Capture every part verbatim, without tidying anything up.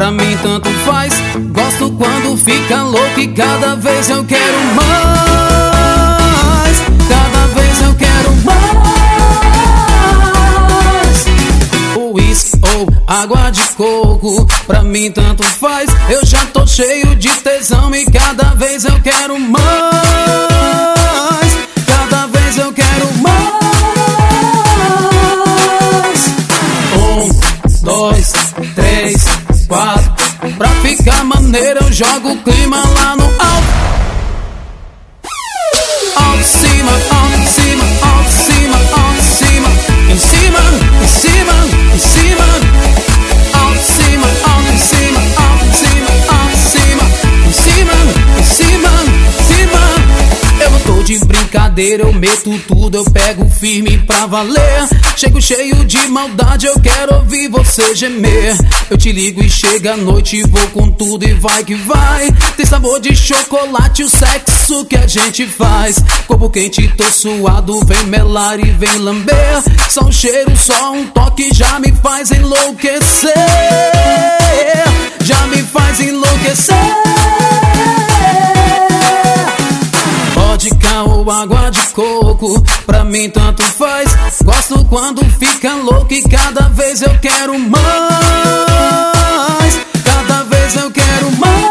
pra mim tanto faz. Gosto quando fica louco e cada vez eu quero mais. Cada vez eu quero mais. Whisky ou água de coco, pra mim tanto faz. Eu já tô cheio de tesão e cada vez eu quero mais. Cada vez eu quero mais. Um, dois, três, quatro. Pra ficar maneiro eu jogo o clima lá no alto. Alto, cima, alto, cima, alto, cima, alto, cima. Em cima, em cima, em cima. Alto, cima, alto, cima, alto, cima, alto, cima. Em cima, em cima, em cima. Eu não tô de brincadeira, eu meto tudo, eu pego firme pra valer. Chego cheio de maldade, eu quero ouvir você gemer. Eu te ligo e chega a noite, vou com tudo e vai que vai. Tem sabor de chocolate, o sexo que a gente faz. Corpo quente, tô suado, vem melar e vem lamber. Só um cheiro, só um toque já me faz enlouquecer. Já me faz enlouquecer. Vodka ou água de coco, pra mim tanto faz. Gosto quando fica louco e cada vez eu quero mais. Cada vez eu quero mais.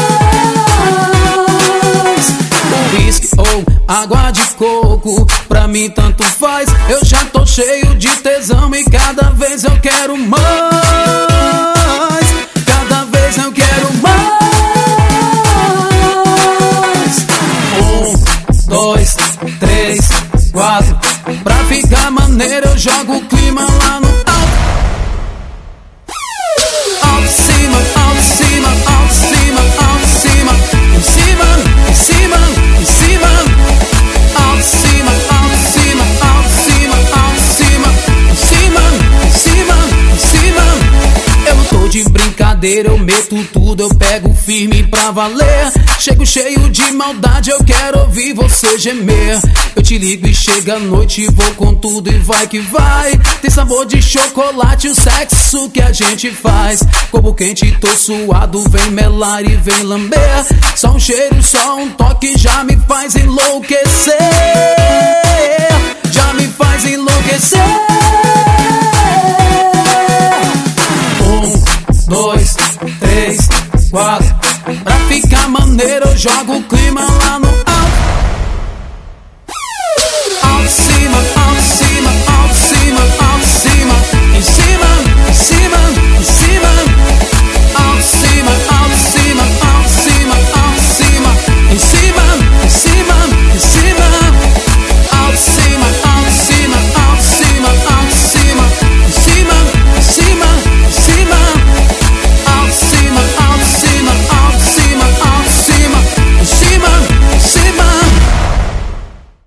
Whisky ou água de coco, pra mim tanto faz. Eu já tô cheio de tesão e cada vez eu quero mais. Cada vez eu quero mais. Dois, três, quatro. Pra ficar maneiro eu jogo o clima lá no alto. Alto, cima, alto, cima, alto, cima, alto, cima. Em cima, em cima, em cima. Alto, cima, alto, cima, alto, cima, alto, cima. Em cima, em cima, em cima. Eu não tô de brincadeira, eu meto tudo, eu pego firme pra valer. Chego cheio de maldade, eu quero ouvir você gemer. Eu te ligo e chega a noite, vou com tudo e vai que vai. Tem sabor de chocolate, o sexo que a gente faz. Corpo quente, tô suado, vem melar e vem lamber. Só um cheiro, só um toque já me faz enlouquecer. Já me faz enlouquecer. Um, dois, três, quatro. Pra ficar maneiro eu jogo o clima lá no